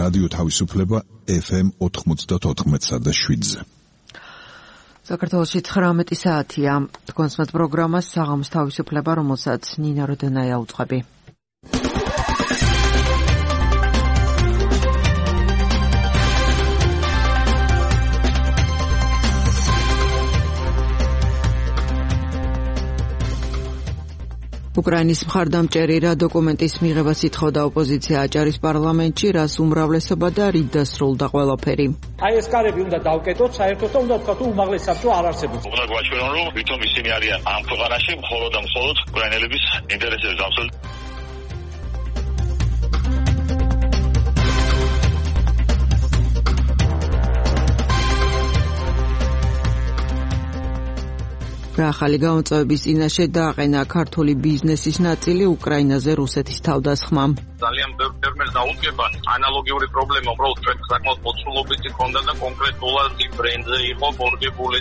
რადიო თავისუფლება FM 94.7-ზე. საქართველოში 19 საათია. თქვენს პროგრამას საღამოს თავისუფლება, რომელსაც ნინა როდენაია უძღვები. უკრაინის მხარდამჭერი რა დოკუმენტის მიღებას ითხოვდა ოპოზიცია აჭარის პარლამენტში, რას უმრავლესობა და რით დასრულდა ყველაფერი. აი ეს კარები უნდა დავკეტოთ, საერთოდ და უნდა ვთქვათ, რომ უმაღლეს საბჭო არ არსებობს. უნდა გვაჩვენონ, რომ ვითომ ისინი არიან ამ ქვეყანაში მხოლოდ და მხოლოდ უკრაინელების ინტერესებს დამცველი. რა ახალი გამოწვევების წინაშე დააყენა ქართული ბიზნესის ნაწილი უკრაინაზე რუსეთის თავდასხმამ. ძალიან ბევრ ფერმერს დაუდგება ანალოგიური პრობლემა, უბრალოდ ჩვენ საკმაოდ მოცულობითი ქონდა და კონკრეტულად იმ ბრენდზე იყო მორგებული.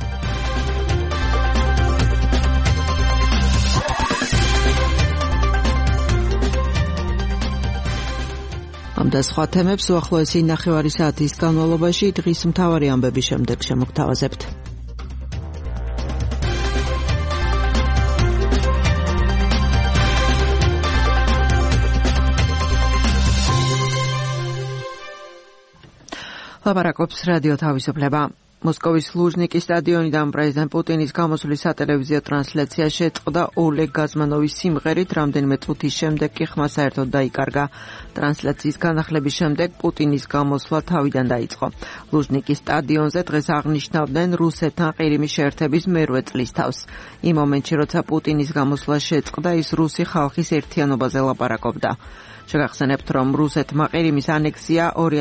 ამ და სხვა თემებს უახლოესი ნახევარი საათის განმავლობაში დღის მთავარი ამბების შემდეგ შემოგთავაზებთ. ლაპარაკობს რადიო თავისუფლება. მოსკოვის ლუჟნიკის სტადიონიდან პრეზიდენტ პუტინის გამოსვლის სატელევიზიო ტრანსლაცია შეწყდა ოლეგ გაზმანოვის სიმღერით, რამდენიმე წუთის შემდეგ კი ხმა საერთოდ დაიკარგა. ტრანსლაციის განახლების შემდეგ პუტინის გამოსვლა თავიდან დაიწყო. ლუჟნიკის სტადიონზე დღეს აღნიშნავდნენ რუსეთთან ყირიმის შეერთების მერვე წლის თავს. იმ მომენტში, როცა პუტინის გამოსვლა შეწყდა, ის რუსი ხალხის ერთიანობაზე ლაპარაკობდა. შეგახსენებთ, რომ რუსეთმა ყირიმის ანექსია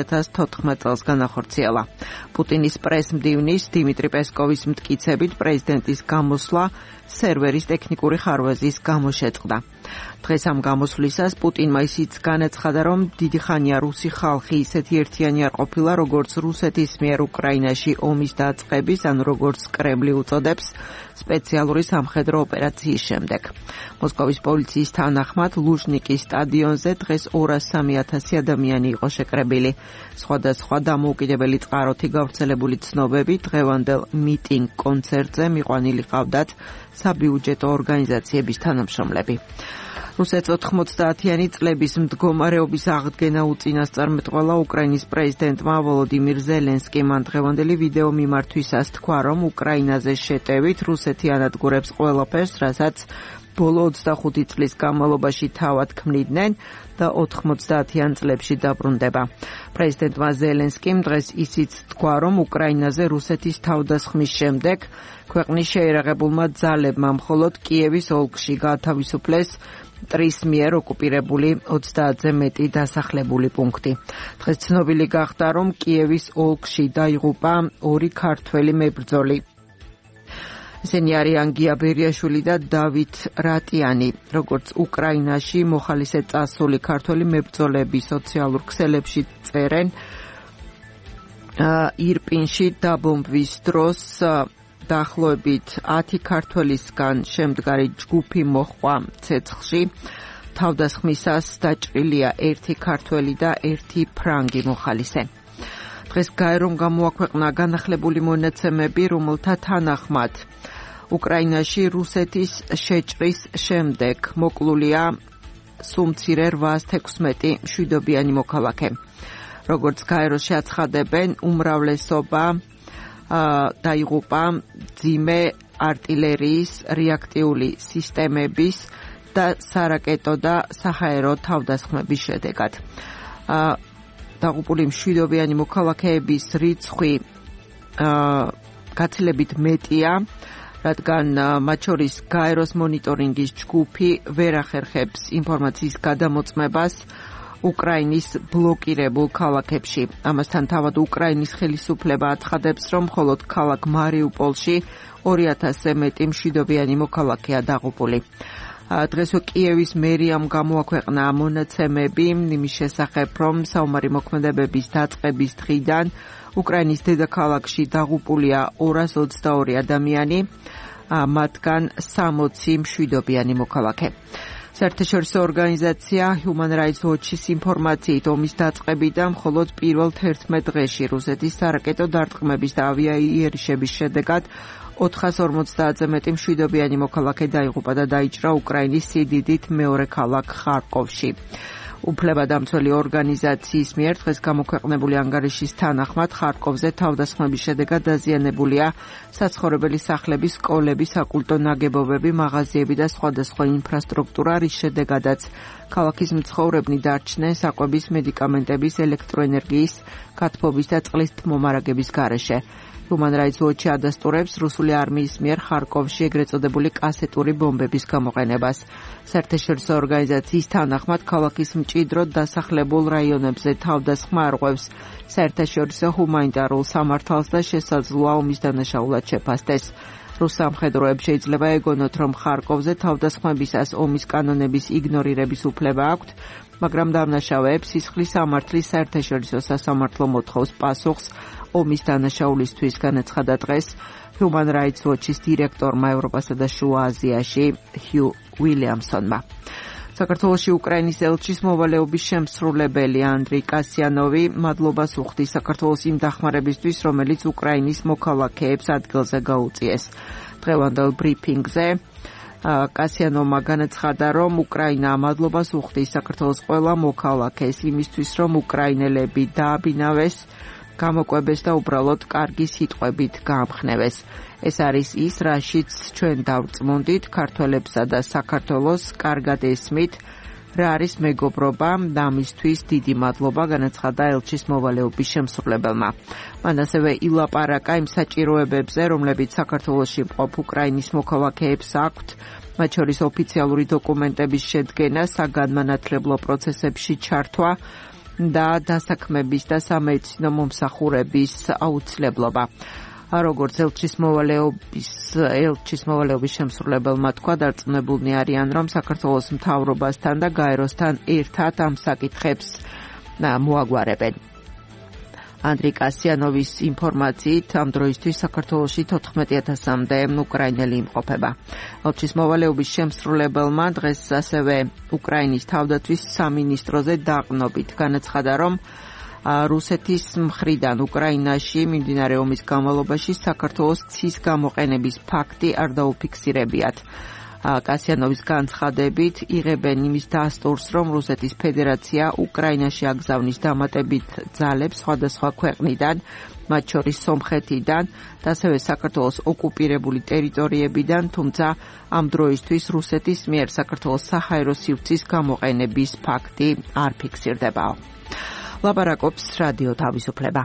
2014 წელს განახორციელა. პუტინის პრესმდივნის დიმიტრი პესკოვის მტკიცებით პრეზიდენტის გამოსვლა სერვერის ტექნიკური ხარვეზის გამო შეწყდა. დღეს ამ გამოსვლისას პუტინმა ისიც განაცხადა, რომ დიდი ხანია რუსი ხალხი ისეთი ერთიანი არ ყოფილა, როგორც რუსეთის მიერ უკრაინაში ომის დაწყების, ან როგორც კრემლი უწოდებს, სპეციალური სამხედრო ოპერაციის შემდეგ. მოსკოვის პოლიციის თანახმად ლუჟნიკის სტადიონზე დღეს 203,000 ადამიანი იყო შეკრებილი. სხვადასხვა დამოუკიდებელი წყაროთი გავრცელებული ცნობები დღევანდელ მიტინგ კონცერტზე მიყვანილი ყავდათ საბიუჯეტო ორგანიზაციების თანამშრომლები. რუსეთს 90-იანი წლების მდგომარეობის აღდგენა უწინასწარმეტყველა უკრაინის პრეზიდენტმა ვოლოდიმირ ზელენსკიმ. დღევანდელი ვიდეო მიმართვისას თქვა, რომ უკრაინაზე შეტევით რუსეთი ანადგურებს ყველაფერს, რასაც ბოლო 25 წლის განმავლობაში თავად ქმნიდნენ და 90-იან წლებში დაბრუნდება. პრეზიდენტმა ზელენსკიმ დღეს ისიც თქვა, რომ უკრაინაზე რუსეთის თავდასხმის შემდეგ ქვეყნის შეიარაღებულმა ძალებმა მხოლოდ კიევის ოლქში გაათავისუფლეს ტრის მიერ ოკუპირებული 30-ზე მეტი დასახლებული პუნქტი. დღეს ცნობილი გახდა, რომ კიევის ოლქში დაიღუპა 2 ქართველი მებრძოლი. ისინი არიან გია ბერიაშვილი და დავით რატიანი. როგორც უკრაინაში მოხალისე წასული ქართველი მებრძოლები სოციალურ ქსელებში წერენ, ირპინში დაბომბვის დროს დაახლოებით 10 ქართველისგან შემდგარი ჯგუფი მოჰყვა ცეცხლში. თავდასხმისას დაჭრილია 1 ქართველი და 1 ფრანგი მოხალისე. დღეს გაერომ გამოაქვეყნა განახლებული მონაცემები, რომელთა თანახმად უკრაინაში რუსეთის შეჭრის შემდეგ მოკლულია სულ მცირე 816 მშვიდობიანი მოქალაქე. როგორც გაეროში აცხადებენ, უმრავლესობა დაიღუპა მძიმე артиლერიის, რეაქტიული სისტემების და სარაკეტო და საჰაერო თავდასხმების შედეგად. დაღუპული მშვიდობიანი მოქალაქეების რიცხვი გაცილებით მეტია, რადგან მათ შორის გაეროს მონიტორინგის ჯგუფი ვერ ახერხებს ინფორმაციის გადამოწმებას უკრაინის ბლოკირებულ ქალაქებში. ამასთან თავად უკრაინის ხელისუფლება აცხადებს, რომ მხოლოდ ქალაქ მარიუპოლში 2000-ზე მეტი მშვიდობიანი მოქალაქეა დაღუპული. დღეს კიევის მერიამ გამოაქვეყნა მონაცემები იმის შესახებ, რომ საომარი მოქმედებების დაწყების დღიდან უკრაინის დედაქალაქში დაღუპულია 222 ადამიანი, მათგან 60 მშვიდობიანი მოქალაქე. საერთაშორისო ორგანიზაცია Human Rights Watch-ის ინფორმაციით ომის დაწყებიდან მხოლოდ პირველ 11 დღეში რუსეთის სარაკეტო დარტყმების და ავიაიერიშების შედეგად 450-ზე მეტი მშვიდობიანი მოქალაქე დაიღუპა და დაიჭრა უკრაინის სიდიდით მეორე ქალაქ ხარკოვში. უფლებადამცველი ორგანიზაციის მიერ დღეს გამოქვეყნებული ანგარიშის თანახმად ხარკოვზე თავდასხმების შედეგად დაზიანებულია საცხოვრებელი სახლები, სკოლები, საკულტო ნაგებობები, მაღაზიები და სხვადასხვა ინფრასტრუქტურა, რის შედეგადაც ქალაქის მცხოვრებნი დარჩნენ საკვების, მედიკამენტების, ელექტროენერგიის, გათბობის და წყლის მომარაგების გარეშე. Human Rights Watch ადასტურებს რუსული არმიის მიერ ხარკოვში ეგრეთ წოდებული კასეტური ბომბების გამოყენებას. საერთაშორისო ორგანიზაციის თანახმად ქალაქის მჭიდროდ დასახლებულ რაიონებზე თავდასხმა არღვევს საერთაშორისო ჰუმანიტარულ სამართალს და შესაძლოა ომის დანაშაულად შეფასდეს. რუს სამხედროებს შეიძლება ეგონოთ, რომ ხარკოვზე თავდასხმებისას ომის კანონების იგნორირების უფლება აქვთ, მაგრამ დამნაშავეებს სისხლის სამართლის საერთაშორისო სასამართლო მოთხოვს პასუხს ომის დანაშაულისთვის, განაცხადა დღეს Human Rights Watch-ის დირექტორმა ევროპასა და შუა აზიაში ჰიუ უილიამსონმა. საქართველოში უკრაინის ელჩის მოვალეობის შემსრულებელი ანდრეი კასიანოვი მადლობას უხდის საქართველოს იმ დახმარებისთვის, რომელიც უკრაინის მოქალაქეებს ადგილზე გაუწიეს. დღევანდელ ბრიფინგზე კასიანოვმა განაცხადა, რომ უკრაინა მადლობას უხდის საქართველოს ყველა მოქალაქეს იმისთვის, რომ უკრაინელები დააბინავეს, გამოკვებეს და უბრალოდ კარგი სიტყვებით გაამხნევეს. ეს არის ის, რაშიც ჩვენ დავწმუნდით, ქართველებსა და საქართველოს კარგად ესმით, რა არის მეგობრობა და ამისთვის დიდი მადლობა, განაცხადა ელჩის მოვალეობის შემსრულებელმა. მან ასევე ილაპარაკა იმ საჭიროებებზე, რომლებიც საქართველოში მყოფ უკრაინის მოქალაქეებს აქვთ, მათ შორის ოფიციალური დოკუმენტების შედგენა, საგანმანათლებლო პროცესებში ჩართვა და დასაქმების და სამედიცინო მომსახურების აუცილებლობა. როგორც ელჩის მოვალეობის შემსრულებელმა თქვა, დარწმუნებულნი არიან, რომ საქართველოს მთავრობასთან და გაეროსთან ერთად ამ საკითხებს მოაგვარებენ. ანდრეი კასიანოვის ინფორმაციით ამ დროისთვის საქართველოში 14,000-მდე უკრაინელი იმყოფება. ელჩის მოვალეობის შემსრულებელმა დღეს ასევე უკრაინის თავდაცვის სამინისტროზე დაყნობით განაცხადა, რომ რუსეთის მხრიდან უკრაინაში მიმდინარე ომის განმავლობაში საქართველოს ცის გამოყენების ფაქტი არ დაუფიქსირებიათ. კასიანოვის განცხადებით იღებენ იმის დასტურს, რომ რუსეთის ფედერაცია უკრაინაში აგზავნის დამატებით ძალებს სხვადასხვა ქვეყნიდან, მათ შორის სომხეთიდან და ასევე საქართველოს ოკუპირებული ტერიტორიებიდან, თუმცა ამ დროისთვის რუსეთის მიერ საქართველოს საჰაერო სივრცის გამოყენების ფაქტი არ ფიქსირდებაო. ლაპარაკობს რადიო თავისუფლება.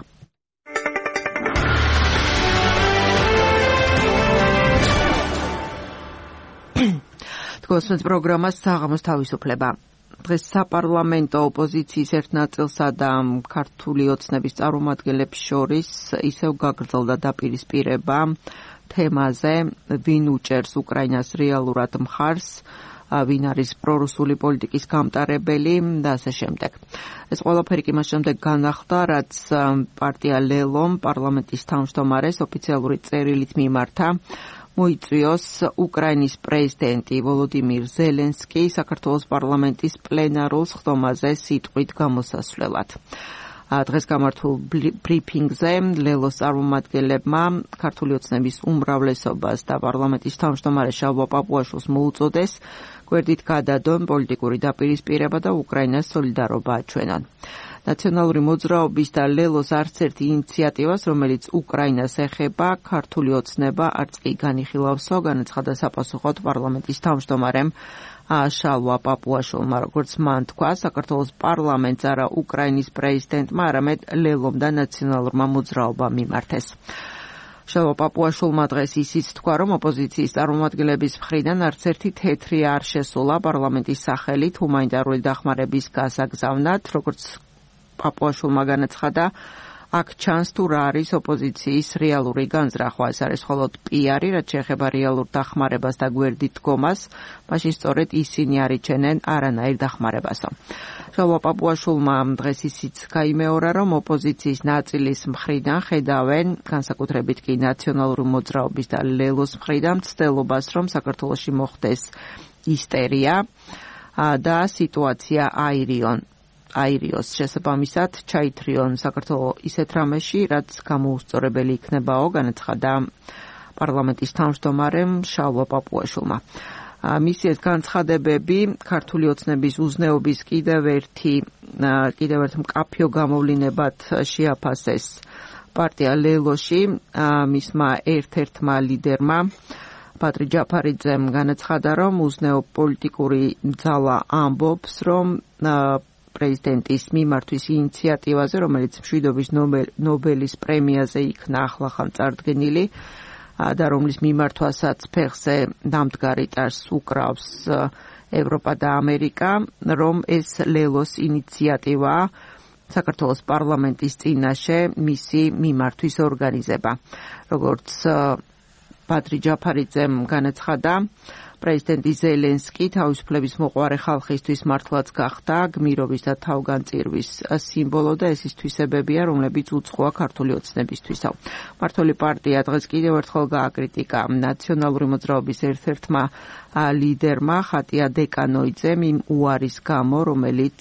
თქვენს პროგრამას საღამოს თავისუფლება. დღეს საპარლამენტო ოპოზიციის ერთ ნაწილსა და ქართული ოცნების წარმომადგენლებს შორის ისევ გაგრძელდა დაპირისპირება თემაზე, ვინ უჭერს უკრაინას რეალურად მხარს, ვინ არის პრორუსული პოლიტიკის გამტარებელი და ასე შემდეგ. ეს ყველაფერი კი მას შემდეგ განახლდა, რაც პარტია ლელომ პარლამენტის თავმჯდომარეს ოფიციალური წერილით მიმართა მოიწვიოს უკრაინის პრეზიდენტი ვოლოდიმირ ზელენსკი საქართველოს პარლამენტის პლენარულ სხდომაზე სიტყვით გამოსასვლელად. დღეს გამართულ ბრიფინგზე ლელოს წარმომადგენლებმა ქართული ოცნების უმრავლესობას და პარლამენტის თავმჯდომარე შალვა პაპუაშვილს მოუწოდეს გვერდით გადადონ პოლიტიკური დაპირისპირება და უკრაინას სოლიდარობა აჩვენონ. ნაციონალური მოძრაობის და ლელოს არც ერთი ინიციატივას, რომელიც უკრაინას ეხება, ქართული ოცნება არც კი განიხილავსო, განაცხადა საპასუხოდ პარლამენტის თავმჯდომარემ შალვა პაპუაშვილმა, როგორც მან თქვა, საქართველოს პარლამენტს არა უკრაინის პრეზიდენტმა, არამედ ლელომ და ნაციონალურმა მოძრაობამ მიმართეს. შალვა პაპუაშვილმა დღეს ისიც თქვა, რომ ოპოზიციის წარმომადგენლების მხრიდან არც ერთი თეთრი არ შესულა პარლამენტის სახელით ჰუმანიტარული დახმარების გასაგზავნად, როგორც პაპუაშვილმა განაცხადა, აქ ჩანს თუ რა არის ოპოზიციის რეალური განზრახვა. ეს არის მხოლოდ პიარი, რაც შეეხება რეალურ დახმარებას და გვერდით დგომას, მაშინ სწორედ ისინი არიჩენენ არანაირ დახმარებასო. შალვა პაპუაშვილმა დღეს ისიც გაიმეორა, რომ ოპოზიციის ნაწილის მხრიდან ხედავენ, განსაკუთრებით კი ნაციონალური მოძრაობის და ლელოს მხრიდან მცდელობას, რომ საქართველოში მოხდეს ისტერია. და სიტუაცია აირიოს შესაბამისად ჩაითრიონ საქართველოს ისეთ რამეში, რაც გამოუსწორებელი იქნებაო, განაცხადა პარლამენტის თავმჯდომარემ შალვა პაპუაშვილმა. მისი ეს განცხადებები ქართული ოცნების უზნეობის კიდევ ერთ მკაფიო გამოვლინებად შეაფასეს პარტია ლელოში. მისმა ერთ-ერთმა ლიდერმა პატრი ჯაფარიძემ განაცხადა, რომ უზნეო პოლიტიკური ძალა ამბობს, რომ პრეზიდენტის მიმართვის ინიციატივაზე, რომელიც მშვიდობის ნობელის პრემიაზე იქნა ახლახან წარდგენილი და რომლის მიმართვასაც ფეხზე დამდგარი ტარს უკრავს ევროპა და ამერიკა, რომ ეს ლელოს ინიციატივა საქართველოს პარლამენტის წინაშე მისი მიმართვის ორგანიზება. როგორც პატრი ჯაფარიძემ განაცხადა, პრეზიდენტი ზელენსკი თავისუფლების მოყვარე ხალხისთვის მართლაც გახდა გმირობის და თავგანწირვის სიმბოლო და ეს ის თვისებებია, რომლებიც უცხოა ქართული ოცნებისთვისო. მმართველი პარტია დღეს კიდევ ერთხელ გააკრიტიკა ნაციონალური მოძრაობის ერთ-ერთმა ლიდერმა ხატია დეკანოიძემ იმ უარის გამო, რომელიც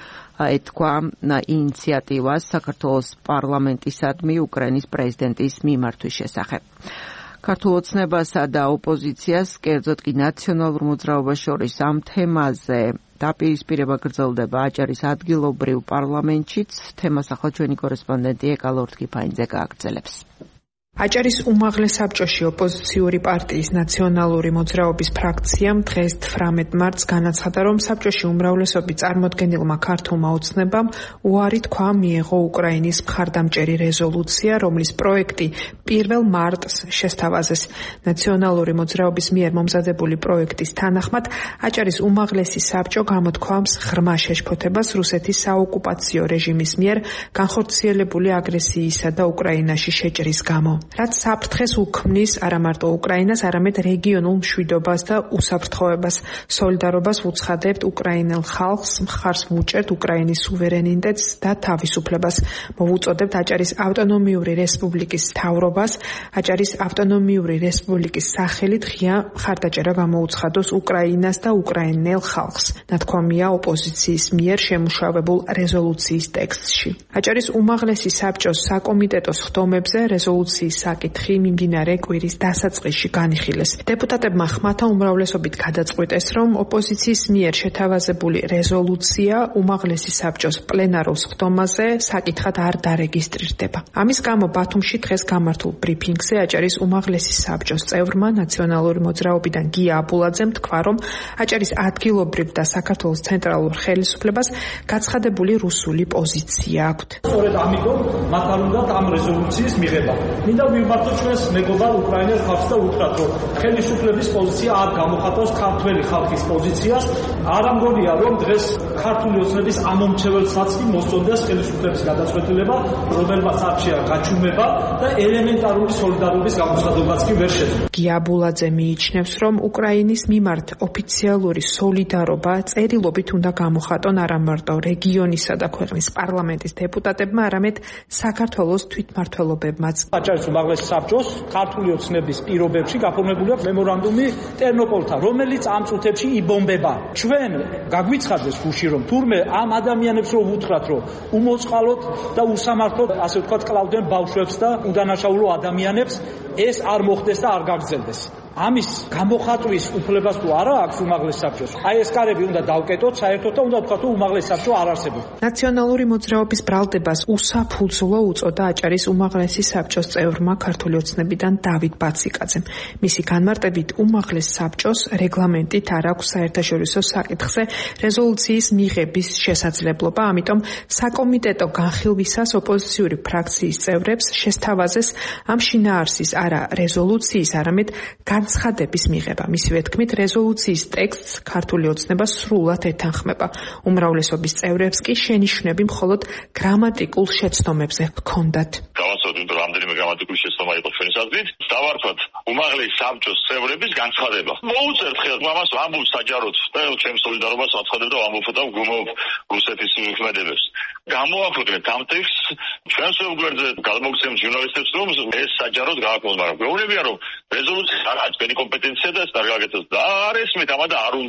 ეთქვა ინიციატივას საქართველოს პარლამენტისადმი უკრაინის პრეზიდენტის მიმართვის შესახებ. ქართულ ოცნებასა და ოპოზიციას, კერძოდ კი ნაციონალურ მოძრაობას შორის ამ თემაზე დაპირისპირება გრძელდება აჭარის ადგილობრივ პარლამენტშიც. თემას ახლა ჩვენი კორესპონდენტი ეკა ლორთქიფაინძე გააგრძელებს. აჭარის უმაღლეს საბჭოში ოპოზიციური პარტიის ნაციონალური მოძრაობის ფრაქციამ დღეს 18 მარტს განაცხადა, რომ საბჭოში უმრავლესობის წარმოდგენილმა ქართულმა ოცნებამ უარი თქვა მიიღო უკრაინის მხარდამჭერი რეზოლუცია, რომლის პროექტი 1 მარტს შესთავაზეს. ნაციონალური მოძრაობის მიერ მომზადებული პროექტის თანახმად აჭარის უმაღლესი საბჭო გამოთქვამს ღრმა შეშფოთებას რუსეთის საოკუპაციო რეჟიმის მიერ განხორციელებული აგრესიისა და უკრაინაში შეჭრის გამო. რაც საფრთხეს უქმნის არა მარტო უკრაინას, არამედ რეგიონულ მშვიდობას და უსაფრთხოებას. სოლიდარობას ვუცხადებთ უკრაინელ ხალხს, მხარს ვუჭერთ უკრაინის სუვერენიტეტს და თავისუფლებას. მოვუწოდებთ აჭარის ავტონომიური რესპუბლიკის მთავრობას, აჭარის ავტონომიური რესპუბლიკის სახელით ღია მხარდაჭერა გამოუცხადოს უკრაინას და უკრაინელ ხალხს. ნათქვამია ოპოზიციის მიერ შემუშავებულ რეზოლუციის ტექსტში. აჭარის უმაღლესი საბჭოს საკომიტეტო სხდომებზე რეზოლუციის საკითხი მიმდინარე კვირის დასაწყისში განიხილეს. დეპუტატებმა ხმათა უმრავლესობით გადაწყვიტეს, რომ ოპოზიციის მიერ შეთავაზებული რეზოლუცია უმაღლესი საბჭოს პლენარულ სხდომაზე საკითხად არ დარეგისტრირდება. ამის გამო ბათუმში დღეს გამართულ ბრიფინგზე აჭარის უმაღლესი საბჭოს წევრმა ნაციონალური მოძრაობიდან გია აბულაძემ თქვა, რომ აჭარის ადგილობრივ და საქართველოს ცენტრალურ ხელისუფლებას გაცხადებული რუსული პოზიცია აქვთ. სწორედ ამიტომ მათ არ უნდათ ამ რეზოლუციის მიღება. მინდა ვიმართო ჩვენს მეგობარ უკრაინელ ხალხს და უთხრათ, რომ ხელისუფლების პოზიცია არ გამოხატავს ქართველი ხალხის პოზიციას. არ ამგონია, რომ დღეს ქართული ოცნების ამომრჩეველსაც კი მოსწონდეს ხელისუფლების გადაწყვეტილება, რომელმაც არჩია გაჩუმება და ელემენტარული სოლიდარობის გამოცხადებაც კი ვერ შეძლო. გია აბულაძე მიიჩნევს, რომ უკრაინის მიმართ ოფიციალური სოლიდარობა წერილობით უნდა გამოხატონ არა მარტო რეგიონისა და ქვეყნის პარლამენტის დეპუტატებმა, არამედ საქართველოს თვითმმართველობებმაც. აჭარის უმაღლეს საბჭოს ქართული ოცნების პირობებში გაფორმებული აქვს მემორანდუმი ტერნოპოლთან, რომელიც ამ წუთებში იბომბება. ჩვენ გაგვიცხადეს გუში, რომ თურმე ამ ადამიანებს რომ უთხრათ, რომ უმოწყალოდ და უსამართლოდ, ასე ვთქვათ, კლავდნენ ბავშვებს და უდანაშაულო ადამიანებს, ეს არ მოხდეს და არ გაგრძელდეს. ამის გამოხატვის უფლებას თუ არა აქვს უმაღლეს საბჭოს. აი ეს კარები უნდა დავკეტოთ, საერთოდ და უნდა ვთქვათ, რომ უმაღლეს საბჭო არ არსებობს. ნაციონალური მოძრაობის ბრალდებას უსაფუძვლო უწოდა აჭარის უმაღლესი საბჭოს წევრმა ქართული ოცნებიდან დავით ბაციკაძემ. მისი განმარტებით უმაღლეს საბჭოს რეგლამენტით არ აქვს საერთაშორისო საკითხზე რეზოლუციის მიღების შესაძლებლობა, ამიტომ საკომიტეტო განხილვისას ოპოზიციური ფრაქციის წევრებს შესთავაზეს ამ შინაარსის არა რეზოლუციის, არამედ განცხადების მიღება. მისივე თქმით, რეზოლუციის ტექსტს ქართული ოცნება სრულად ეთანხმება. უმრავლესობის წევრებს კი შენიშვნები მხოლოდ გრამატიკულ შეცდომებზე ჰქონდათ. გავაცოდეთ, რომ რამდენიმე გრამატიკული შეცდომა იყო ჩვენი აზრით. დავარქვათ უმაღლეს საბჭოს წევრების განცხადება. მოუწერთ ხელს ამას ამბობს საჯაროდ და ჩემს სოლიდარობას ვაცხადებ და ვამბობ და ვგუმობ რუსეთის ქმედებებს. გამოაქვეყნეთ ამ ტექსტს ჩვენს ვებგვერდზე, გადმოგცემთ ჟურნალისტებს, რომ ეს საჯაროდ გააკეთოს, მაგრამ გვეუბნებიან, რომ რეზოლუცია არა ჩვენი კომპეტენცია და ეს არ გაკეთოს და არ ესმით ამა და არ უნდათ.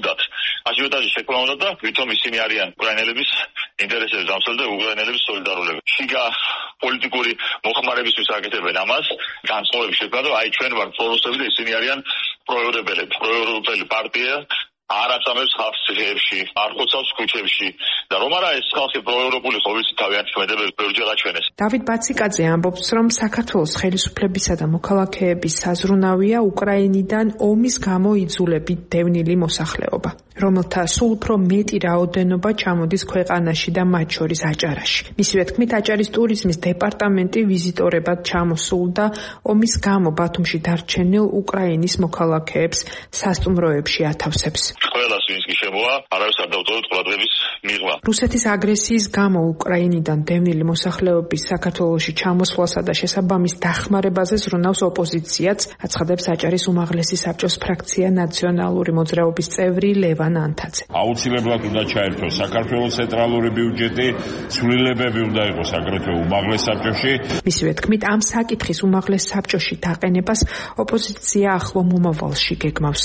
აჟიოტაჟი შექმნა უნდა და ვითომ ისინი არიან უკრაინელების ინტერესების დამცველი და უკრაინელების სოლიდარული. შიგა პოლიტიკური მოხმარებისთვის აკეთებენ ამას, განწყობების შექმნა და აი ჩვენ ვართ პრორუსები და ისინი არიან პროევროპელები. პროევროპელი პარტია არ აწამებს ხალხს ციხეებში, არ ხოცავს ქუჩებში და რომ არა ეს ხალხი პროევროპული ხო ვიცი თავიანთი ქმედებები ბევრჯერ აჩვენეს. დავით ბაციკაძე ამბობს, რომ საქართველოს ხელისუფლებისა და მოქალაქეების საზრუნავია უკრაინიდან ომის გამო იძულებით დევნილი მოსახლეობა, რომელთა სულ უფრო მეტი რაოდენობა ჩამოდის ქვეყანაში და მათ შორის აჭარაში. მისივე თქმით, აჭარის ტურიზმის დეპარტამენტი ვიზიტორებად ჩამოსულდა ომის გამო ბათუმში დარჩენილ უკრაინის მოქალაქეებს სასტუმროებში ათავსებს. ყველას ვინც კი შემოვა, არავის არ დავტოვოთ ყურადღების მიღმა. რუსეთის აგრესიის გამო უკრაინიდან დევნილი მოსახლეობის საქართველოში ჩამოსვლასა და შესაბამის დახმარებაზე ზრუნავს ოპოზიციაც, აცხადებს აჭარის უმაღლესი საბჭოს ფრაქცია ნაციონალური მოძრაობის წევრი ლევან ანთაძე. აუცილებლად უნდა ჩაერთოს საქართველოს ცენტრალური ბიუჯეტი, ცვლილებები უნდა იყოს აგრეთვე უმაღლეს საბჭოში. მისივე თქმით, ამ საკითხის უმაღლეს საბჭოში დაყენებას ოპოზიცია ახლო მომავალში გეგმავს.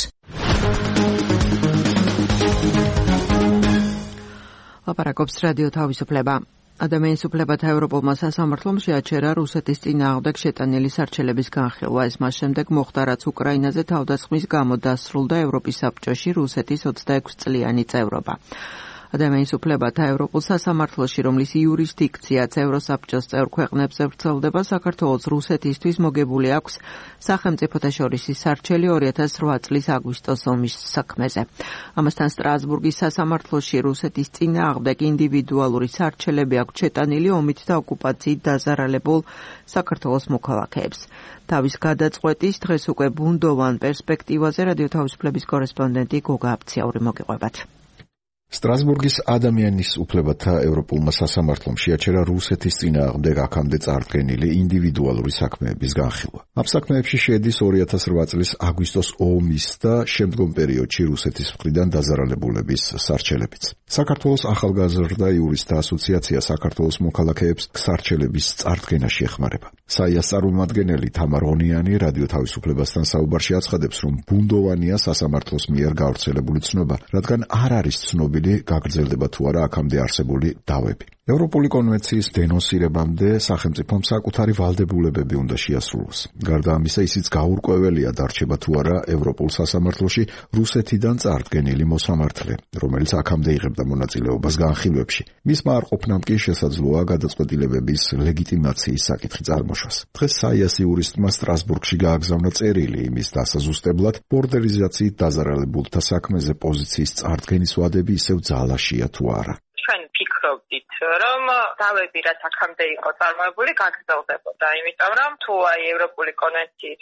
ლაპარაკობს რადიო თავისუფლება. ადამიანის უფლებათა ევროპულმა სასამართლომ შეაჩერა რუსეთის წინააღმდეგ შეტანილი სარჩელების განხილვა. ეს მას შემდეგ მოხდა, რაც უკრაინაზე თავდასხმის გამო დასრულდა ევროპის საბჭოში რუსეთის 26 წლიანი წევრობა. ადამიანის უფლებათა ევროპულ სასამართლოში, რომლის იურისდიქციაც ევროსაბჭოს წევრ ქვეყნებზე ვრცელდება, საქართველოს რუსეთისთვის მოგებული აქვს სახელმწიფოთა შორის სარჩელი 2008 წლის აგვისტოს ომის საქმეზე. ამასთან სტრასბურგის სასამართლოში რუსეთის წინააღმდეგ ინდივიდუალური სარჩელები აქვს შეტანილი ომით და ოკუპაციით დაზარალებულ საქართველოს მოქალაქეებს. თავის გადაწყვეტის დღეს უკვე ბუნდოვან პერსპექტივაზე რადიო თავისუფლების კორესპონდენტი გოგა აფციაური მოგიყვებათ. სტრასბურგის ადამიანის უფლებათა ევროპულმა სასამართლომ შეაჩერა რუსეთის წინააღმდეგ აქამდე წარდგენილი ინდივიდუალური საქმეების განხილვა. ამ საქმეებში შედის 2008 წლის აგვისტოს ომის და შემდგომ პერიოდში რუსეთის მხრიდან დაზარალებულების სარჩელებიც. საქართველოს ახალგაზრდა იურისტთა ასოციაცია საქართველოს მოქალაქეებს სარჩელების წარდგენაში ეხმარება. საიას წარმომადგენელი თამარ ონიანი რადიო თავისუფლებასთან საუბარში აცხადებს, რომ ბუნდოვანია სასამართლოს მიერ გავრცელებული ცნობა, რადგან არ არის ცნობილი გაგრძელდება თუ არა აქამდე არსებული დავები. ევროპული კონვენციის დენონსირებამდე სახელმწიფომ საკუთარი ვალდებულებები უნდა შეასრულოს. გარდა ამისა, ისიც გაურკვეველია დარჩება თუ არა ევროპულ სასამართლოში რუსეთიდან წარდგენილი მოსამართლე, რომელიც აქამდე იღებდა მონაწილეობას განხილვებში. მისმა არ ყოფნამ კი შესაძლოა გადაწყვეტილებების ლეგიტიმაციის საკითხი წარმოშვას. დღეს საიას იურისტმა სტრასბურგში გააგზავნა წერილი იმის დასაზუსტებლად, ბორდერიზაციით დაზარალებულთა საქმეზე პოზიციის წარდგენის ვადები ისევ ძალაშია თუ არა. ჩვენ ფიქრობდით, რომ დავები რაც აქამდე იყო წარმოებული გაგრძელდებოდა, იმიტომ რომ თუ აი ევროპული კონვენციის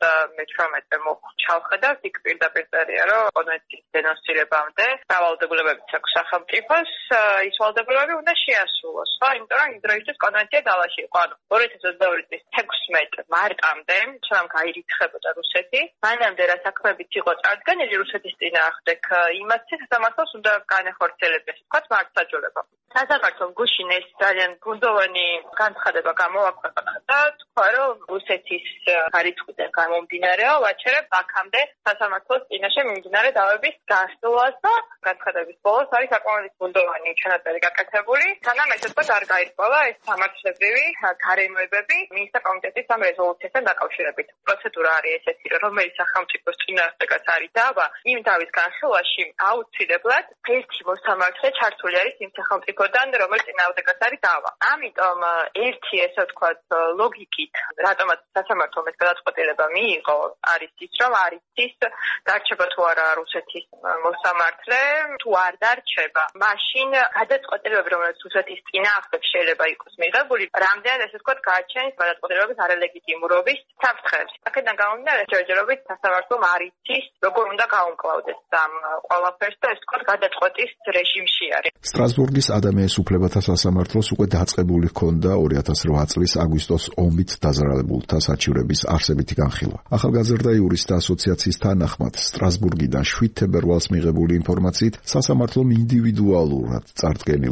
58-ე ჩავხედავთ, იქ პირდაპირ წერია, რომ კონვენციის დენონსირებამდე რავალდებულებებიც აქვს სახელმწიფოს, ის ვალდებულებები უნდა შეასრულოს, ხო? იმიტომ რომ იმ დროისთვის კონვენცია ძალაში იყო. ანუ 2022 წლის 16 მარტამდე, სანამ გაირიცხებოდა რუსეთი, მანამდე რა საქმეებიც იყო წარდგენილი რუსეთის წინააღმდეგ, იმას სასამართლოს უნდა განეხორციელებდეს, თქვათ მართლმსაჯულება. სასამართლომ გუშინ ეს ძალიან ბუნდოვანი განცხადება გამოაქვეყნა და თქვა, რომ რუსეთის გარიცხვიდან გამომდინარეო ვაჩერებ აქამდე სასამართლოს წინაშე მიმდინარე დავების გასვლას და განცხადების ბოლოს არის საკმაოდ ბუნდოვანი ჩანაწერი გაკეთებული. სანამ ესე თქვა არ გაირკვალა ეს სამართლებრივი გარემოებები მინისტრთა კომიტეტის ამ რეზოლუციასთან დაკავშირებით. პროცედურა არის ესეთი, რომელიც სახელმწიფოს წინააღმდეგაც არის დავა, იმ დავის განხილვაში აუცილებლად ერთი მოსამართლე ჩართული არის იმ სახელმწიფოდან, რომელიც წინააღმდეგაც არის დავა. ამიტომ ერთი ესე ვთქვათ ლოგიკით, რატომაც სასამართლომ ეს გადაწყვეტილება მიიღო, არის ის, რომ არის ის დარჩება თუ არა რუსეთის მოსამართლე, თუ არ დარჩება, მაშინ გადაწყვეტილებები, რომელიც რუსეთის წინააღმდეგ შეიძლება იყოს მიღებული, რამდენად ესე ვთქვათ გააჩენს გადაწყვეტილებების არალეგიტიმურობის საფრთხეებს. აქედან გამომდინარე, ჯერჯერობით სასამართლომ არ იცის, როგორ უნდა გაუმკლავდეს ამ ყველაფერს და ესე ვთქვათ გადაწყვეტის რეჟიმში არის. სტრასბურგის ადამიანის უფლებათა სასამართლოს უკვე დაწყებული ჰქონდა 2008 წლის აგვისტოს ომით დაზარალებულთა საჩივრების არსებითი განხილვა. ახალგაზრდა იურისტთა ასოციაციის თანახმად სტრასბურგიდან 7 თებერვალს მიღებული ინფორმაციით სასამართლომ ინდივიდუალურად წარდგენილ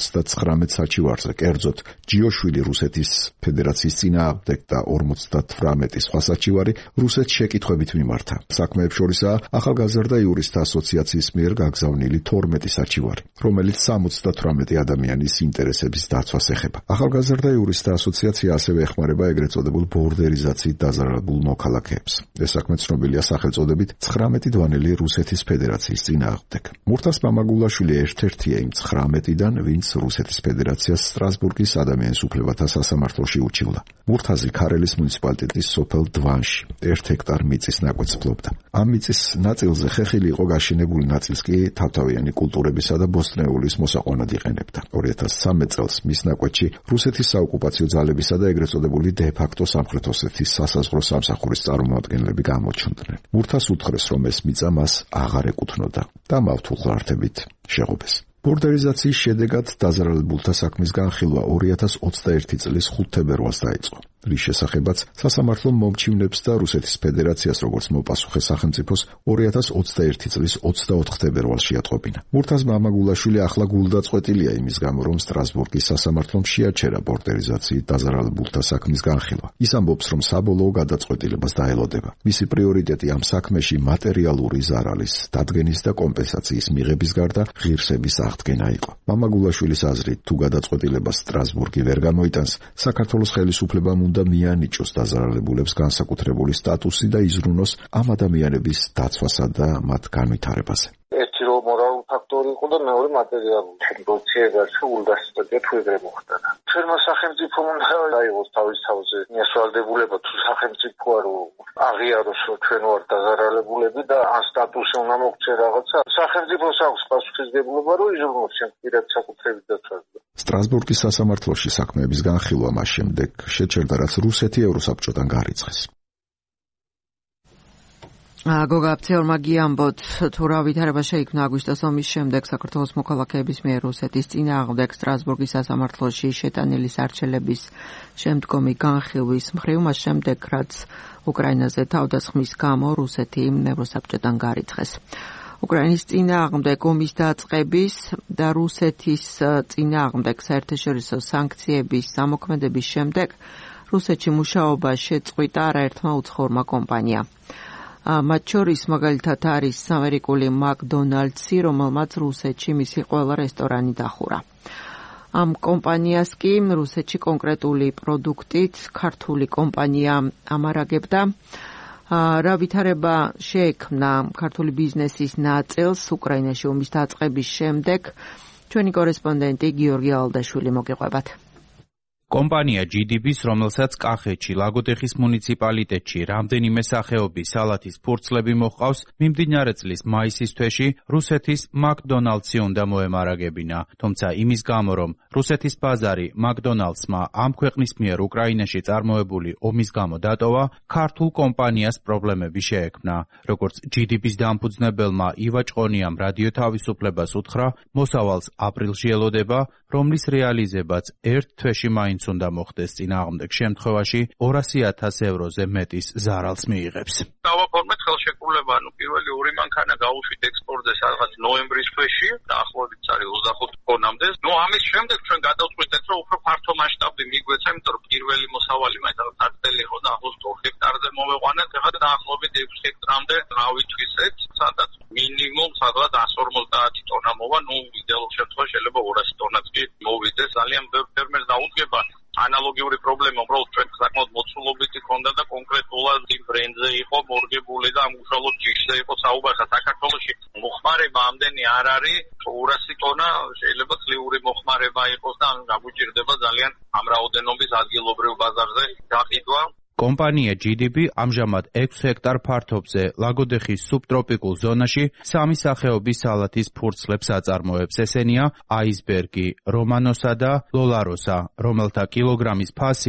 59 საჩივარზე, კერძოდ ჯიოშვილი რუსეთის ფედერაციის წინააღმდეგ და 58 სხვა საჩივარი რუსეთს შეკითხვებით მიმართა. საქმეებს შორისაა ახალგაზრდა იურისტთა ასოციაციის მიერ გაგზავნილი 12 საჩივარი, რომელიც 78 ადამიანის ინტერესების დაცვას ეხება. ახალგაზრდა იურისტთა ასოციაცია ასევე ეხმარება ეგრეთ წოდებულ ბორდერიზაციით დაზარალებულ მოქალაქეებს. ეს საქმე ცნობილია სახელწოდებით 19 დვანელი რუსეთის ფედერაციის წინააღმდეგ. მურთაზ მამაგულაშვილი ერთ-ერთია იმ 19-დან, ვინც რუსეთის ფედერაციას სტრასბურგის ადამიანის უფლებათა სასამართლოში უჩივდა. მურთაზი ქარელის მუნიციპალიტეტის სოფელ დვანში 1 ჰექტარ მიწის ნაკვეთს ფლობდა. ამ მიწის ნაწილზე ხეხილი იყო გაშენებული, ნაწილს კი თავთავიანი კულტურებისა და ბოსტნეულის მოსაყვანად იყენებდა. 2013 წელს მის ნაკვეთში რუსეთის საოკუპაციო ძალებისა და ეგრეთ წოდებული დე-ფაქტო სამხრეთ ოსეთის სასაზღვრო სამსახურის წარმომადგენლები გამოჩნდნენ. მურთას უთხრეს, რომ ეს მიწა მას აღარ ეკუთვნოდა და მავთულღრართებით შეღობეს. ბორდერიზაციის შედეგად დაზარალებულთა საქმის განხილვა 2021 წლის 5 თებერვალს დაიწყო. რის შესახებაც სასამართლომ მომჩივნებს და რუსეთის ფედერაციას როგორც მოპასუხე სახელმწიფოს 2021 წლის 24 თებერვალს შეატყობინა. მურთაზ მამაგულაშვილი ახლა გულდაწყვეტილია იმის გამო, რომ სტრასბურგის სასამართლომ შეაჩერა ბორდერიზაციით დაზარალებულთა საქმის განხილვა. ის ამბობს, რომ საბოლოო გადაწყვეტილებას დაელოდება. მისი პრიორიტეტი ამ საქმეში მატერიალური ზარალის დადგენის და კომპენსაციის მიღების გარდა ღირსების აღდგენა იყო. მამაგულაშვილის აზრით, თუ გადაწყვეტილებას სტრასბურგი ვერ გამოიტანს, საქართველოს ხელისუფლებამ უნდა მიანიჭოს დაზარალებულებს განსაკუთრებული სტატუსი და იზრუნოს ამ ადამიანების დაცვასა და მათ განვითარებაზე. ერთი რომ მორალური ფაქტორი იყო და მეორე მატერიალური. ნეგოციაციებაში ულდასწრებია თუ ეგრე მოხდა. ჩვენმა სახელმწიფომ უნდა დაიღოს თავის თავზე მიასვალდებულება, თუ სახელმწიფო არო აღიაროს ჩვენ ვართ დაზარალებულები და ამ სტატუსი უნდა მოგცე რაღაცა. სახელმწიფოს აქვს პასუხისმგებლობა, რომ იზრუნოს პირად საკუთრების დაცვაზე. სტრასბურგის სასამართლოში საქმეების განხილვა მას შემდეგ შეჩერდა, რაც რუსეთი ევროსაბჭოდან გარიცხეს. გოგა აფცეორმა გიამბოთ, თუ რა ვითარება შეიქმნა აგვისტოს ომის შემდეგ საქართველოს მოქალაქეების მიერ რუსეთის წინააღმდეგ სტრასბურგის სასამართლოში შეტანილი სარჩელების შემდგომი განხილვის მხრივ, მას შემდეგ, რაც უკრაინაზე თავდასხმის გამო რუსეთი ევროსაბჭოდან გარიცხეს. უკრაინის წინააღმდეგ ომის დაწყების და რუსეთის წინააღმდეგ საერთაშორისო სანქციების ზამოქმედების შემდეგ რუსეთში მუშაობა შეწყვიტა არაერთმა უცხოურმა კომპანიამ. მათ შორის მაგალითად არის ამერიკული მაკდონალდსი, რომელმაც რუსეთში მისი ყველა რესტორანი დახურა. ამ კომპანიას კი რუსეთში კონკრეტული პროდუქტით ქართული კომპანია ამარაგებდა. რა ვითარება შეექმნა ქართული ბიზნესის ნაწილს უკრაინაში ომის დაწყების შემდეგ, ჩვენი კორესპონდენტი გიორგი ალდაშვილი მოგიყვებათ. კომპანია GDB-ს, რომელსაც კახეთში, ლაგოდეხის მუნიციპალიტეტში რამდენიმე სახეობის სალათის ფურცლები მოჰყავს, მიმდინარე წლის მაისის თვეში რუსეთის მაკდონალდსი უნდა მოემარაგებინა. თუმცა იმის გამო, რომ რუსეთის ბაზარი მაკდონალდსმა ამ ქვეყნის მიერ უკრაინაში წარმოებული ომის გამო დატოვა, ქართულ კომპანიას პრობლემები შეექმნა. როგორც GDB-ს დამფუძნებელმა ივა ჭყონიამ რადიო თავისუფლებას უთხრა, მოსავალს აპრილში ელოდება, რომლის რეალიზებაც ერთ თვეში მაინც უნდა მოხდეს, წინააღმდეგ შემთხვევაში 200,000 ევროზე მეტის ზარალს მიიღებს. დავაფორმეთ ხელშეკრულება, პირველი 2 მანქანა გავუშვით ექსპორტზე სადღაც ნოემბრის თვეში, დაახლოებით არის 25 თონამდე. ამის შემდეგ ჩვენ გადავწყვეტეთ, რომ უფრო ფართო მასშტაბი მიგვეცა, იმიტომ რომ პირველი მოსავალი მაინც აწელი იყო და ახლოს 2 ჰექტარზე მოვეყვანეთ, ახლა დაახლოებით 6 ჰექტრამდე გავითვისეთ, სადაც მინიმუმ სადღაც 150 ტონა მოვა, იდეალურ შემთხვევაში შეიძლება 200 ტონაც კი მოვიდეს. ძალიან ბევრ ფერმერს დაუდგება ანალოგიური პრობლემა, უბრალოდ ჩვენ საკმაოდ მოცულობითი ქონდა და კონკრეტულად იმ ბრენდზე იყო მორგებული და ამ უშუალოდ ჯიშზე იყო საუბარი. საქართველოში მოხმარება ამდენი არ არის, 200 ტონა შეიძლება წლიური მოხმარება იყოს და გაგვიჭირდება ძალიან ამ რაოდენობის ადგილობრივ ბაზარზე გაყიდვა. კომპანია GDB ამჟამად 6 ჰექტარ ფართობზე ლაგოდეხის სუბტროპიკულ ზონაში 3 სახეობის სალათის ფურცლებს აწარმოებს. ესენია აისბერგი, რომანოსა და ლოლაროსა, რომელთა კილოგრამის ფასი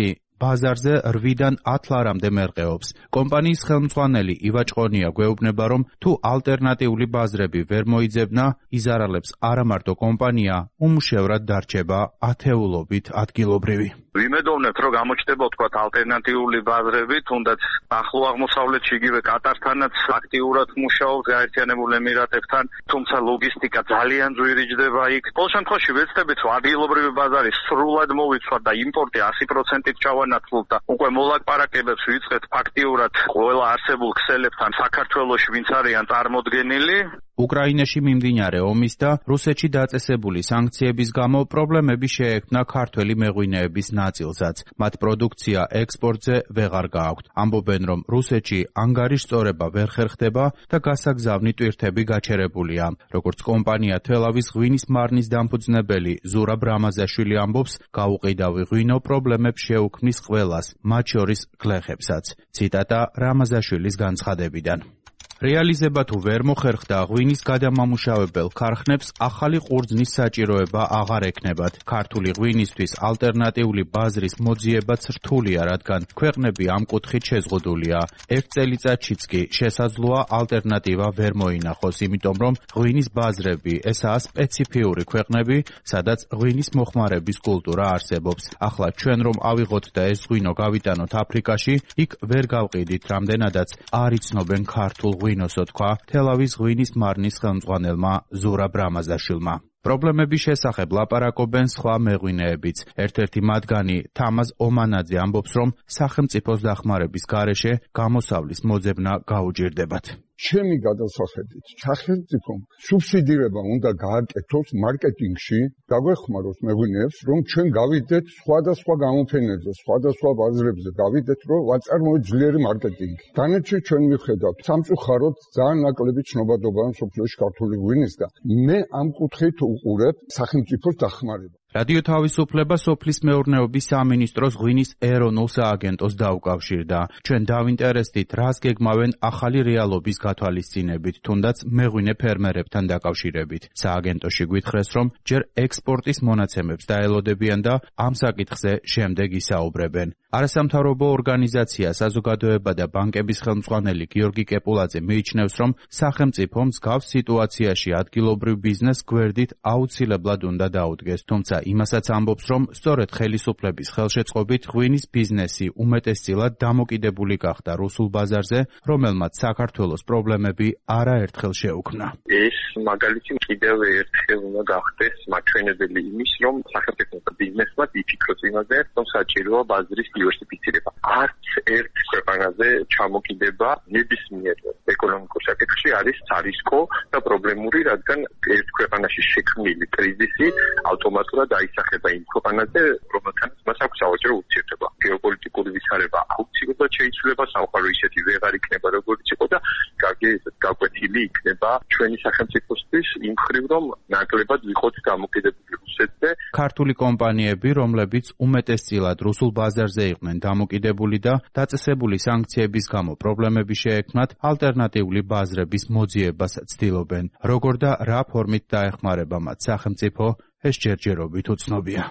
ბაზარზე 8-დან 10 ლარამდე მერყეობს. კომპანიის ხელმძღვანელი ივა ჭყონია გვეუბნება, რომ თუ ალტერნატიული ბაზრები ვერ მოიძებნა, იზარალებს არა მარტო კომპანია, უმუშევრად დარჩება ათეულობით ადგილობრივი. ვიმედოვნებთ, რომ გამოჩნდება თქვათ ალტერნატიული ბაზრები, თუნდაც ახლო აღმოსავლეთში იგივე კატართანაც აქტიურად მუშაობს გაერთიანებულ ემირატებთან, თუმცა ლოგისტიკა ძალიან ძვირიჯდება იქ. ყოველ შემთხვევაში ვეცდებით, რომ ადგილობრივი ბაზარი სრულად მოვიცვათ და იმპორტი 100%-ით ჩავანაცვლოთ და უკვე მოლაპარაკებებს ვიწყეთ ფაქტიურად ყველა არსებულ ქსელებთან საქართველოში, ვინც არიან წარმოდგენილი. უკრაინაში მიმდინარე ომის და რუსეთში დაწესებული სანქციების გამო პრობლემები შეექმნა ქართველი მეღვინეების ნაწილსაც. მათ პროდუქცია ექსპორტზე ვეღარ გააქვთ. ამბობენ, რომ რუსეთში ანგარიშწორება ვერ ხერხდება და გასაგზავნი ტვირთები გაჩერებულია. როგორც კომპანია თელავის ღვინის მარნის დამფუძნებელი ზურაბ რამაზაშვილი ამბობს, გაუყიდავი ღვინო პრობლემებს შეუქმნის ყველას, მათ შორის გლეხებსაც. ციტატა რამაზაშვილის განცხადებიდან. რეალიზება თუ ვერ მოხერხდა, ღვინის გადამამუშავებელ ქარხნებს ახალი ყურძნის საჭიროება აღარ ექნებათ. ქართული ღვინისთვის ალტერნატიული ბაზრის მოძიებაც რთულია, რადგან ქვეყნები ამ კუთხით შეზღუდულია. ერთ წელიწადშიც კი შესაძლოა ალტერნატივა ვერ მოინახოს, იმიტომ რომ ღვინის ბაზრები ესაა სპეციფიური ქვეყნები, სადაც ღვინის მოხმარების კულტურა არსებობს. ახლა ჩვენ რომ ავიღოთ და ეს ღვინო გავიტანოთ აფრიკაში, იქ ვერ გავყიდით, რამდენადაც არ იცნობენ ქართულ ღვინოსო, თქვა თელავის ღვინის მარნის ხელმძღვანელმა ზურაბ რამაზაშვილმა. პრობლემების შესახებ ლაპარაკობენ სხვა მეღვინეებიც. ერთ-ერთი მათგანი თამაზ ომანაძე ამბობს, რომ სახელმწიფოს დახმარების გარეშე გამოსავლის მოძებნა გაუჭირდებათ. ჩემი გადასახედით, სახელმწიფომ სუბსიდირება უნდა გააკეთოს მარკეტინგში, გაგვეხმაროს მეღვინეებს, რომ ჩვენ გავიდეთ სხვადასხვა გამოფენებზე, სხვადასხვა ბაზრებზე, გავიდეთ, რომ ვაწარმოოთ ძლიერი მარკეტინგი. დანარჩენ ჩვენ მივხედავთ, სამწუხაროდ ძალიან ნაკლები ცნობადობაა მსოფლიოში ქართული ღვინის და მე ამ კუთხით უყურებ სახელმწიფოს დახმარება. რადიო თავისუფლება სოფლის მეურნეობის სამინისტროს ღვინის ეროვნულ სააგენტოს დაუკავშირდა. ჩვენ დავინტერესდით, რას გეგმავენ ახალი რეალობის გათვალისწინებით, თუნდაც მეღვინე ფერმერებთან დაკავშირებით. სააგენტოში გვითხრეს, რომ ჯერ ექსპორტის მონაცემებს დაელოდებიან და ამ საკითხზე შემდეგ ისაუბრებენ. არასამთავრობო ორგანიზაცია საზოგადოება და ბანკების ხელმძღვანელი გიორგი კეპულაძე მიიჩნევს, რომ სახელმწიფო მსგავს სიტუაციაში ადგილობრივ ბიზნესს გვერდით აუცილებლად უნდა დაუდგეს, თუმცა იმასაც ამბობს, რომ სწორედ ხელისუფლების ხელშეწყობით ღვინის ბიზნესი უმეტესწილად დამოკიდებული გახდა რუსულ ბაზარზე, რომელმაც საქართველოს პრობლემები არაერთხელ შეუქმნა. ეს მაგალითი კიდევ ერთხელ უნდა გახდეს მაჩვენებელი იმის, რომ სახელმწიფო და ბიზნესმა იფიქროს იმაზე, რომ საჭიროა ბაზრის დივერსიფიცირება. არც ერთ ქვეყანაზე ჩამოკიდება ნებისმიერ ეკონომიკურ საკითხში არის სარისკო და პრობლემური, რადგან ერთ ქვეყანაში შექმნილი კრიზისი ავტომატურად დაისახება იმ ქვეყანაზე, რომელთანაც მას აქვს სავაჭრო ურთიერთობა. გეოპოლიტიკური ვითარება აუცილებლად შეიცვლება, სამყარო ისეთი ვეღარ იქნება, როგორც იყო და გაკვეთილი იქნება ჩვენი სახელმწიფოსთვის იმ ხრივ, რომ ნაკლებად ვიყოთ დამოკიდებული რუსეთზე. ქართული კომპანიები, რომლებიც უმეტესწილად რუსულ ბაზარზე იყვნენ დამოკიდებული და დაწესებული სანქციების გამო პრობლემები შეექმნათ, ალტერნატიული ბაზრების მოძიებას ცდილობენ. როგორ და რა ფორმით დაეხმარება მათ სახელმწიფო, ეს ჯერჯერობით უცნობია.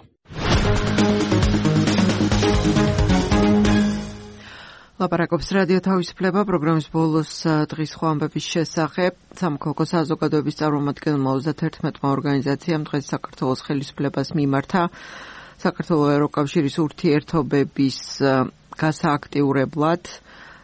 ლაპარაკობს რადიო თავისუფლება პროგრამის ბოლოს დღის სხვა ამბების შესახებ. სამოქალაქო საზოგადოების წარმომადგენელმა 31-მა ორგანიზაციამ დღეს საქართველოს ხელისუფლებას მიმართა საქართველოს ევროკავშირის ურთიერთობების გასააქტიურებლად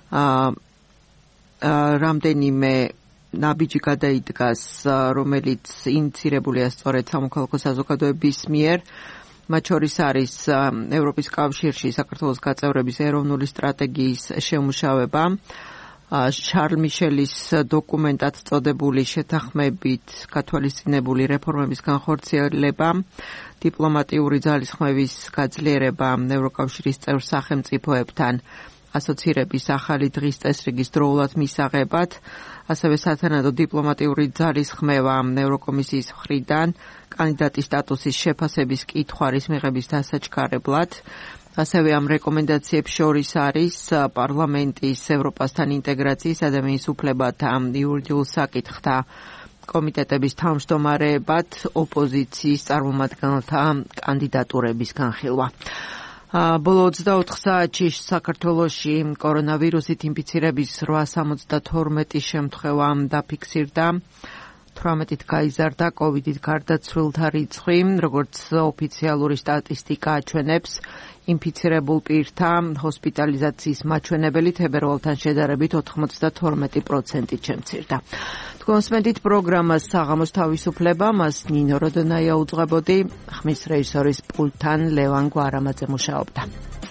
რამდენიმე ნაბიჯი გადაიდგას, რომელიც ინიცირებულია სწორედ სამოქალაქო საზოგადოების მიერ. მათ შორის არის ევროპის კავშირში საქართველოს გაწევრების ეროვნული სტრატეგიის შემუშავება, შარლ მიშელის დოკუმენტად წოდებული შეთანხმებით გათვალისწინებული რეფორმების განხორციელება, დიპლომატიური ძალისხმევის გაძლიერება ევროკავშირის წევრ სახელმწიფოებთან ასოცირების ახალი დღის წესრიგის დროულად მისაღებად, ასევე სათანადო დიპლომატიური ძალისხმევა ევროკომისიის მხრიდან კანდიდატის სტატუსის შეფასების კითხვარის მიღების დასაჩქარებლად. ასევე ამ რეკომენდაციებს შორის არის პარლამენტის ევროპასთან ინტეგრაციის ადამიანის უფლებათა იურიდიულ საკითხთა კომიტეტების თავმჯდომარეებად ოპოზიციის წარმომადგენელთა კანდიდატურების განხილვა. ბოლო 24 საათში საქართველოში კორონავირუსით ინფიცირების 872 შემთხვევა დაფიქსირდა. 18-ით გაიზარდა კოვიდით გარდაცვლილთა რიცხვი, როგორც ოფიციალური სტატისტიკა აჩვენებს. ინფიცირებულ პირთა ჰოსპიტალიზაციის მაჩვენებელი თებერვალთან შედარებით 92%-ით შემცირდა. თქვენსმენთ პროგრამას საღამოს თავისუფლება, მას ნინო როდონაია უძღვებოდი, ხმის რეჟისორის პულტთან ლევან გვარამაძე მუშაობდა.